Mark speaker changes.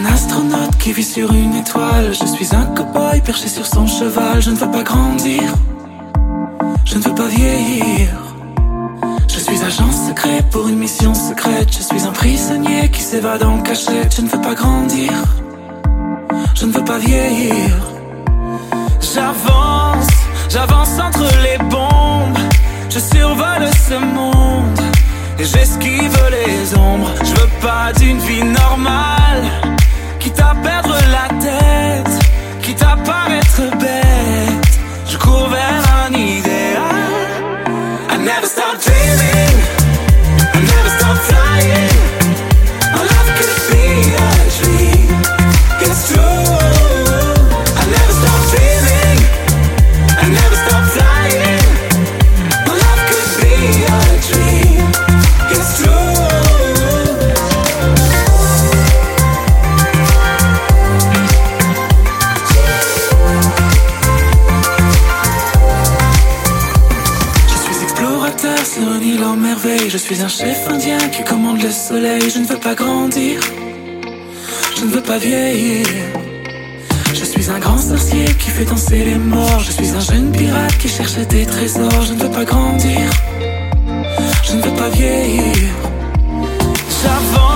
Speaker 1: un astronaute qui vit sur une étoile. Je suis un cow-boy perché sur son cheval. Je ne veux pas grandir, je ne veux pas vieillir. Je suis agent secret pour une mission secrète. Je suis un prisonnier qui s'évade en cachette. Je ne veux pas grandir, je ne veux pas vieillir. J'avance entre les bombes. Je survole ce monde et j'esquive les ombres. Je veux pas d'une vie normale, quitte à perdre la tête, quitte à paraître bête. Je cours vers un idéal. I never stop dreaming, I never stop flying. My life could be a dream, it's true. I never stop dreaming, I never stop flying. My life could be a dream, it's true. Sur une île en merveille, je suis un chef indien qui commande le soleil. Je ne veux pas grandir, je ne veux pas vieillir. Je suis un grand sorcier qui fait danser les morts. Je suis un jeune pirate qui cherche des trésors. Je ne veux pas grandir, je ne veux pas vieillir. J'avance